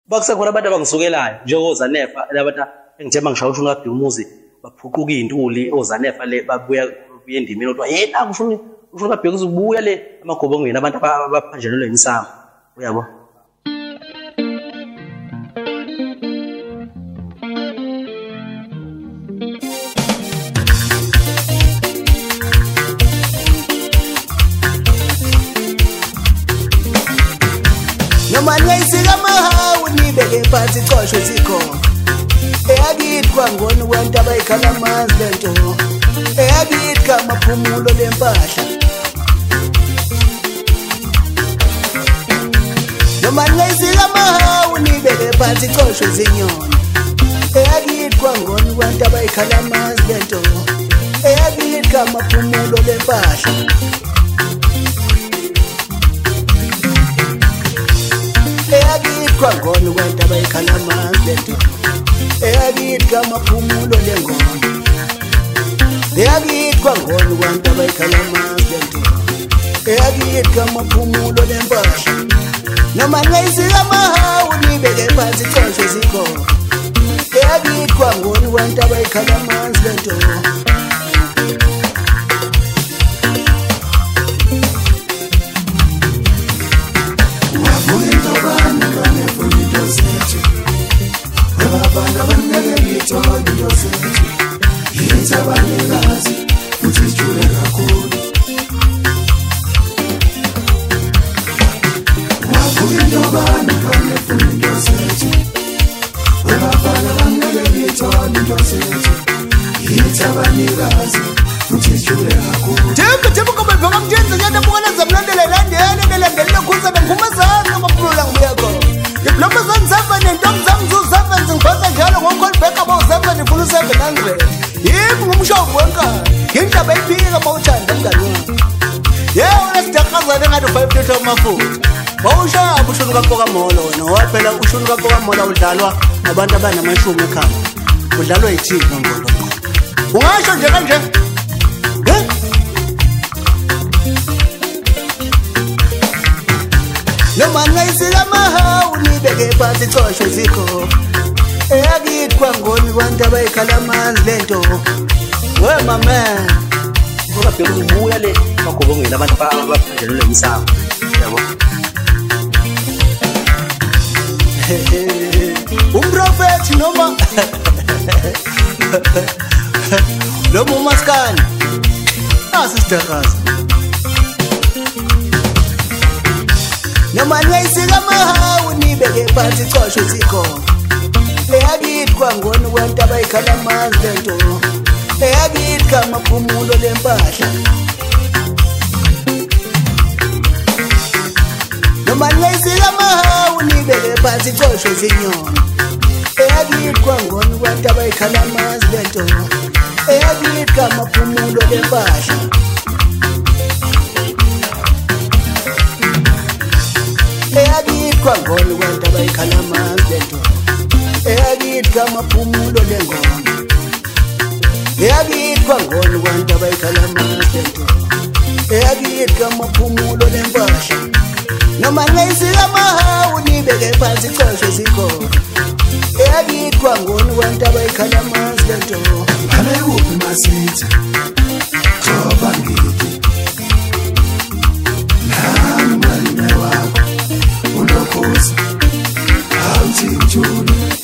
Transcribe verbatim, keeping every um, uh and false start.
bakusekhona abantu abangisukelayo njengoZanefa labantu engithemba ngishaye ushuni kaBhekumuzi baphuquka izintuli oZanefa le babuya buye endimeni ukuthi hey la ushuni ushuni kaBhekumuzi ubuya le amagobongweni abantu abaphanjelelwe imisamo uyabo. Nomanye isika mahawu nibeke phansi coshwe sikhona eyakithwa ngoni wento abayikhala amanzi lento eyakithwa amaphumulo lempahla nomanye isika mahawu nibeke phansi coshwe zinyoni eyakithwa ngoni wento abayikhala amanzi lento eyakithwa amaphumulo lempahla eyakithwa ngoni wento abayikhala amanzi lento eyakithwa amaphumulo lengoma eyakithwa ngoni wento abayikhala amanzi lento eyakithwa amaphumulo lempahla noma ngayisika mahawu nibeke phansi coshwe zikhona eyakithwa ngoni wento abayikhala amanzi lento Abana banele ngithola into zethu yenza abanikazi futhi ijule kakhulu wavuka into bani banefuna into zethu abana banele ngithola into zethu yenza abanikazi futhi ijule kakhulu Jembe jembe kube bheka mthenze nyanda bukana zamlandela landele nelandele khutsa bengumazazi amaphulula ngiyakho Diploma zanzava nentombi zami zuzavenza ngibhasa njalo ngokolibheka bawuzava ndifuna u-seven hundred yimi ngumshovu wenkani yindaba eyiphika bawuthanda mngani wami ye unesidakazane engathi u-five litha amafutha bawushaya ushuni kaMpokamolo wena waphela ushuni kaMpokamolo udlalwa abantu abanamashumi ekhaya udlalwa yithini ngombono ungasho nje kanje noma ngayisika mahawu nibeke phansi coshwe zikho eyakithwa ngoni wantu abayikhala amanzi lento we mama Ngoba Bhekumuzi ubuya le amagobongweni abantu abaphanjelelwe imisamo yabo. Umprofethi noma noma umaskani asisidakaza noma ngayisika mahawu nibeke phansi coshwe zikhona eyakithwa ngoni wento abayikhala amanzi lento eyakithwa amaphumulo lempahla noma ngayisika mahawu nibeke phansi coshwe zinyoni eyakithwa ngoni wento abayikhala amanzi lento eyakithwa amaphumulo lempahla eyakithwa ngoni wento abayikhala amanzi lento eyakithwa amaphumulo lengoma eyakithwa ngoni wento abayikhala amanzi lento eyakithwa amaphumulo lempahla noma ngayisika mahawu nibeke phansi coshwe zikhona eyakithwa ngoni wento abayikhala amanzi lento Hale uphi masithi Joba ngiki Nami malime wakho Ulokoza Awuthi njulu